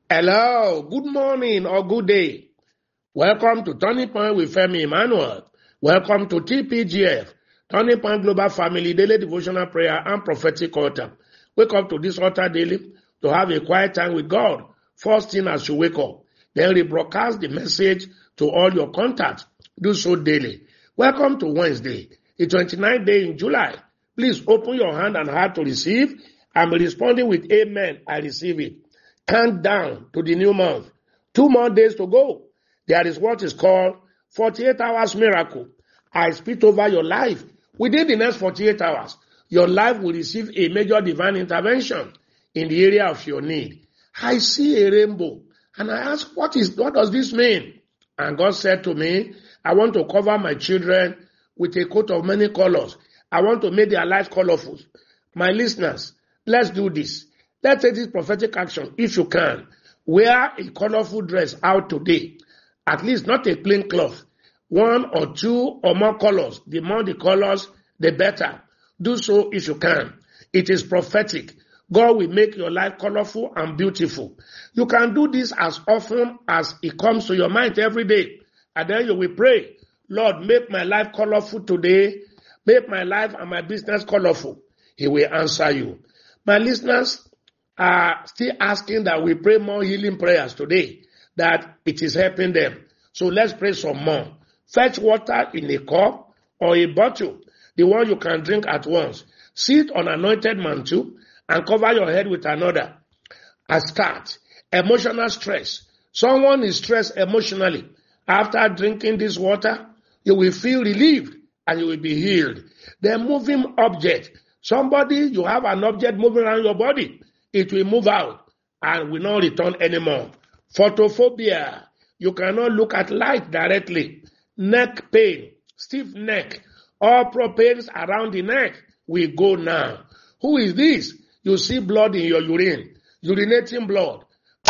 Hello, good morning or good day. Welcome to Turning Point with Femi Emmanuel. Welcome to TPGF, Turning Point Global Family Daily Devotional Prayer and Prophetic Altar. Wake up to this altar daily to have a quiet time with God. First thing as you wake up, then rebroadcast the message to all your contacts. Do so daily. Welcome to Wednesday, the 29th day in July. Please open your hand and heart to receive. I'm responding with Amen. I receive it. Countdown to the new month. 2 more days to go. There is what is called 48 hours miracle. I speak over your life. Within the next 48 hours, your life will receive a major divine intervention in the area of your need. I see a rainbow and I ask, what does this mean? And God said to me, I want to cover my children with a coat of many colors. I want to make their life colorful. My listeners, let's do this. Let's take this prophetic action if you can. Wear a colorful dress out today. At least not a plain cloth. 1 or 2 or more colors. The more the colors, the better. Do so if you can. It is prophetic. God will make your life colorful and beautiful. You can do this as often as it comes to your mind every day. And then you will pray, Lord, make my life colorful today. Make my life and my business colorful. He will answer you. My listeners are still asking that we pray more healing prayers today, that it is helping them. So let's pray some more. Fetch water in a cup or a bottle, the one you can drink at once. Sit on anointed mantle and cover your head with another. And start. Emotional stress. Someone is stressed emotionally. After drinking this water, you will feel relieved and you will be healed. The moving object. Somebody, you have an object moving around your body. It will move out and will not return anymore. Photophobia. You cannot look at light directly. Neck pain, stiff neck, all pains around the neck will go now. Who is this? You see blood in your urine, urinating blood.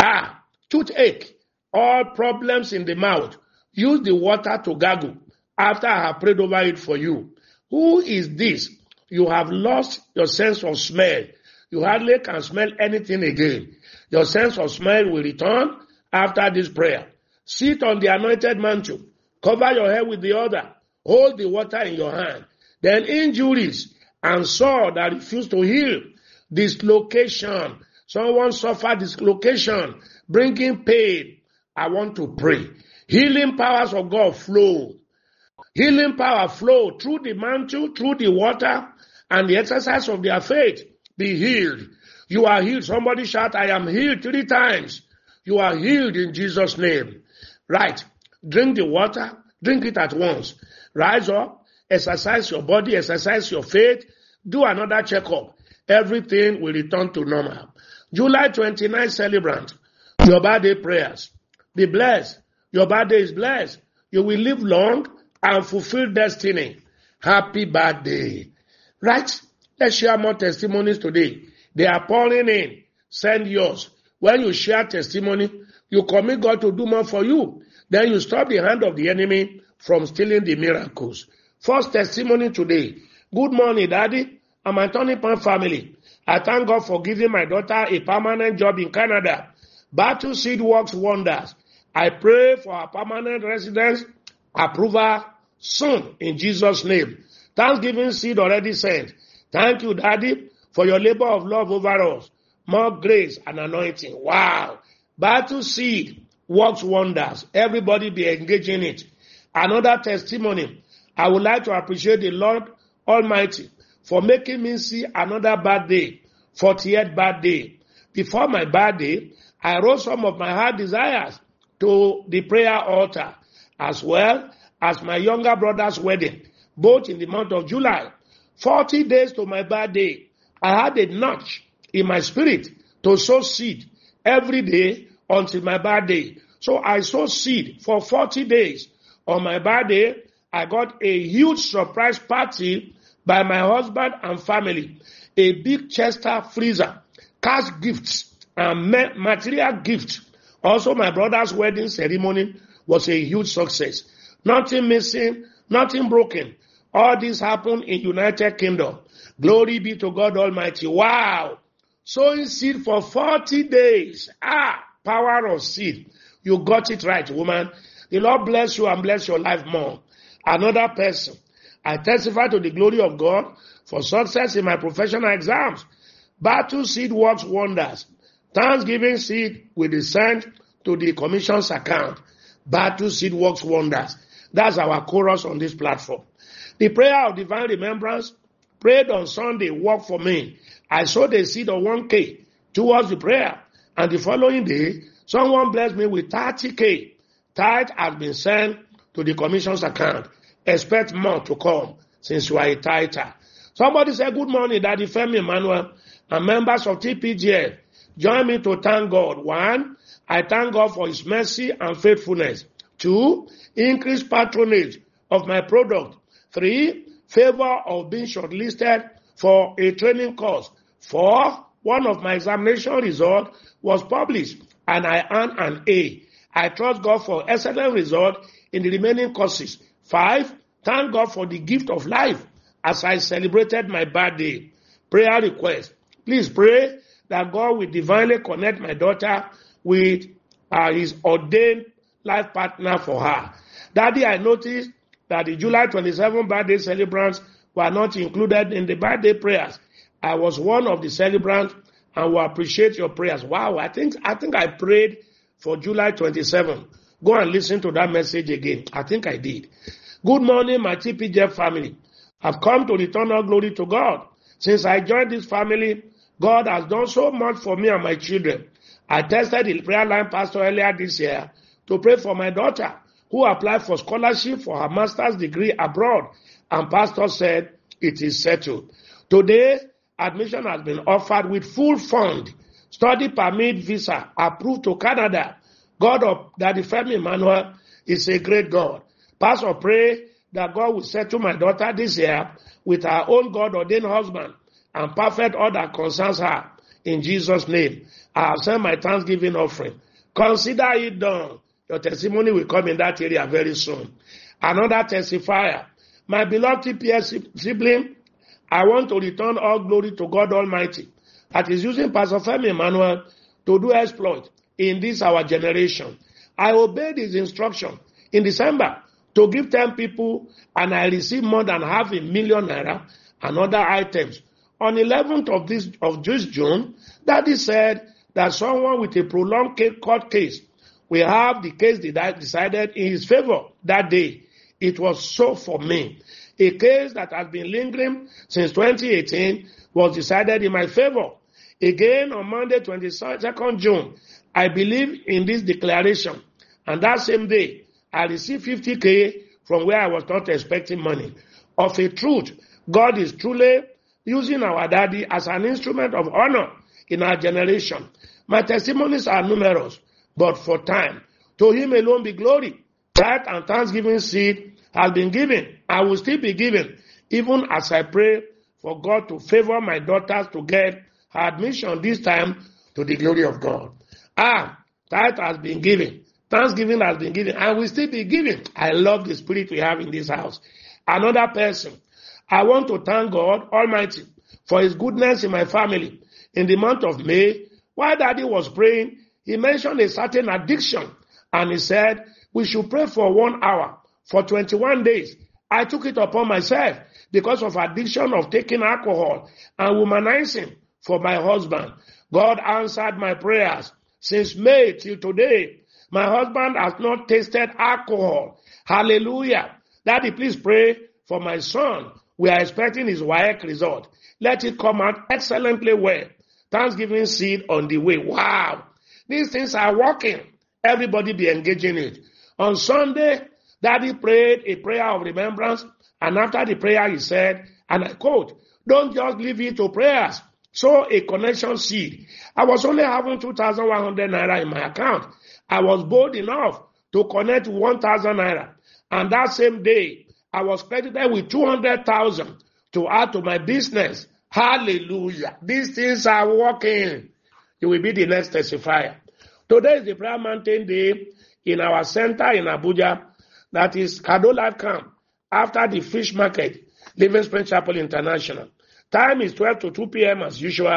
Toothache, all problems in the mouth. Use the water to gargle after I have prayed over it for you. Who is this? You have lost your sense of smell. You hardly can smell anything again. Your sense of smell will return after this prayer. Sit on the anointed mantle. Cover your head with the other. Hold the water in your hand. Then injuries and sore that refuse to heal. Dislocation. Someone suffered dislocation, bringing pain. I want to pray. Healing powers of God flow. Healing power flow through the mantle, through the water, and the exercise of their faith. Be healed. You are healed. Somebody shout, I am healed 3 times. You are healed in Jesus' name. Right. Drink the water. Drink it at once. Rise up. Exercise your body. Exercise your faith. Do another checkup. Everything will return to normal. July 29th celebrant. Your birthday prayers. Be blessed. Your birthday is blessed. You will live long and fulfill destiny. Happy birthday. Right? Let's share more testimonies today. They are pouring in. Send yours. When you share testimony, you commit God to do more for you. Then you stop the hand of the enemy from stealing the miracles. First testimony today. Good morning, Daddy and my Turning Point family. I thank God for giving my daughter a permanent job in Canada. Battle Seed works wonders. I pray for our permanent residence approval soon in Jesus' name. Thanksgiving seed already sent. Thank you, Daddy, for your labor of love over us. More grace and anointing. Wow. Battle Seed works wonders. Everybody be engaging it. Another testimony. I would like to appreciate the Lord Almighty for making me see another birthday, 40th birthday. Before my birthday, I wrote some of my heart desires to the prayer altar, as well as my younger brother's wedding, both in the month of July. 40 days to my birthday, I had a nudge in my spirit to sow seed every day until my birthday. So I sowed seed for 40 days. On my birthday, I got a huge surprise party by my husband and family. A big Chester freezer, cash gifts, and material gifts. Also, my brother's wedding ceremony was a huge success. Nothing missing, nothing broken. All this happened in United Kingdom. Glory be to God Almighty. Wow. Sowing seed for 40 days. power of seed. You got it right, woman. The Lord bless you and bless your life more. Another person. I testify to the glory of God for success in my professional exams. Battle seed works wonders. Thanksgiving seed will be sent to the commission's account. Battle seed works wonders. That's our chorus on this platform. The prayer of divine remembrance prayed on Sunday worked for me. I sowed a seed of 1K towards the prayer. And the following day, someone blessed me with 30K. Tithe has been sent to the commission's account. Expect more to come since you are a tither. Somebody said, good morning, Daddy Femi Emmanuel and members of TPGF. Join me to thank God. 1, I thank God for his mercy and faithfulness. 2, increased patronage of my product. 3, favor of being shortlisted for a training course. 4, one of my examination results was published and I earned an A. I trust God for excellent result in the remaining courses. 5, thank God for the gift of life as I celebrated my birthday. Prayer request. Please pray that God will divinely connect my daughter with his ordained life partner for her. Daddy, I noticed that the July 27 birthday celebrants were not included in the birthday prayers. I was one of the celebrants and will appreciate your prayers. Wow, I think I prayed for July 27. Go and listen to that message again. I think I did. Good morning, my TPJ family. I've come to return all glory to God. Since I joined this family, God has done so much for me and my children. I tested the prayer line pastor earlier this year to pray for my daughter who applied for scholarship for her master's degree abroad, and pastor said it is settled. Today, admission has been offered with full fund, study permit visa approved to Canada. God of Daddy Femi Emmanuel is a great God. Pastor, pray that God will settle my daughter this year with her own God-ordained husband and perfect all that concerns her. In Jesus' name, I have sent my thanksgiving offering. Consider it done. Your testimony will come in that area very soon. Another testifier. My beloved TPS sibling, I want to return all glory to God Almighty that is using Pastor Femi Emmanuel to do exploit in this our generation. I obeyed his instruction in December to give 10 people and I received more than $500,000 and other items. On 11th of this June, Daddy said that someone with a prolonged court case will have the case decided in his favor that day. It was so for me. A case that has been lingering since 2018 was decided in my favor. Again, on Monday, 22nd June, I believe in this declaration. And that same day, I received 50K from where I was not expecting money. Of a truth, God is truly using our daddy as an instrument of honor in our generation. My testimonies are numerous, but for time, to him alone be glory. Tithe and thanksgiving seed has been given. I will still be given, even as I pray for God to favor my daughters to get her admission this time to the glory of God. Tithe has been given. Thanksgiving has been given and will still be given. I love the spirit we have in this house. Another person. I want to thank God Almighty for his goodness in my family. In the month of May, while Daddy was praying, he mentioned a certain addiction and he said, we should pray for 1 hour for 21 days. I took it upon myself because of addiction of taking alcohol and womanizing for my husband. God answered my prayers. Since May till today, my husband has not tasted alcohol. Hallelujah. Daddy, please pray for my son. We are expecting his WAEC result. Let it come out excellently well. Thanksgiving seed on the way. Wow. These things are working. Everybody be engaging it. On Sunday, Daddy prayed a prayer of remembrance. And after the prayer, he said, and I quote, don't just leave it to prayers. Sow a connection seed. I was only having 2,100 naira in my account. I was bold enough to connect 1,000 naira. And that same day, I was credited with 200,000 to add to my business. Hallelujah. These things are working. You will be the next testifier. Today is the Prayer Mountain Day in our center in Abuja. That is Kado Life Camp after the fish market, Living Spring Chapel International. Time is 12 to 2 p.m. as usual.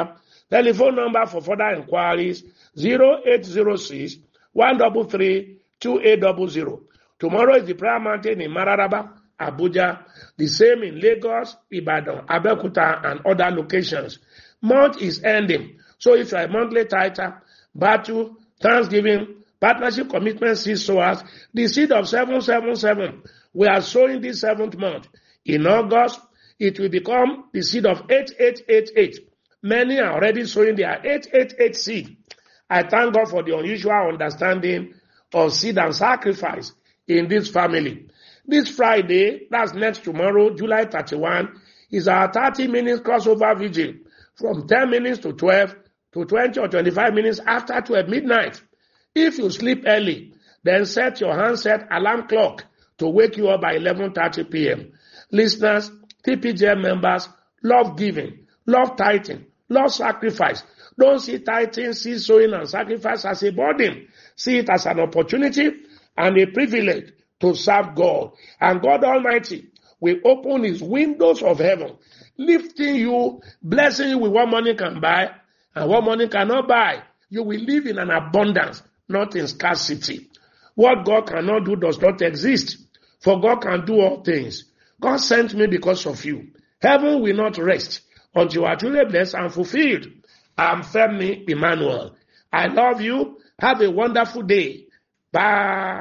Telephone number for further inquiries 0806 133 2800. Tomorrow is the prayer mountain in Mararaba, Abuja, the same in Lagos, Ibadan, Abeokuta, and other locations. Month is ending. So if you are a monthly tither, battle, Thanksgiving, partnership commitment seed sowers, the seed of 777, we are sowing this 7th month. In August, it will become the seed of 8888. Many are already sowing their 888 seed. I thank God for the unusual understanding of seed and sacrifice in this family. This Friday, that's next tomorrow, July 31, is our 30 minutes crossover vigil from 10 minutes to 12 to 20 or 25 minutes after 12 midnight. If you sleep early, then set your handset alarm clock to wake you up by 11:30 p.m. Listeners, TPGM members, love giving, love tithing, love sacrifice. Don't see tithing, see sowing and sacrifice as a burden. See it as an opportunity and a privilege to serve God. And God Almighty will open his windows of heaven, lifting you, blessing you with what money can buy and what money cannot buy. You will live in an abundance, not in scarcity. What God cannot do does not exist, for God can do all things. God sent me because of you. Heaven will not rest until you are truly blessed and fulfilled. I'm Femi Emmanuel. I love you. Have a wonderful day. Bye.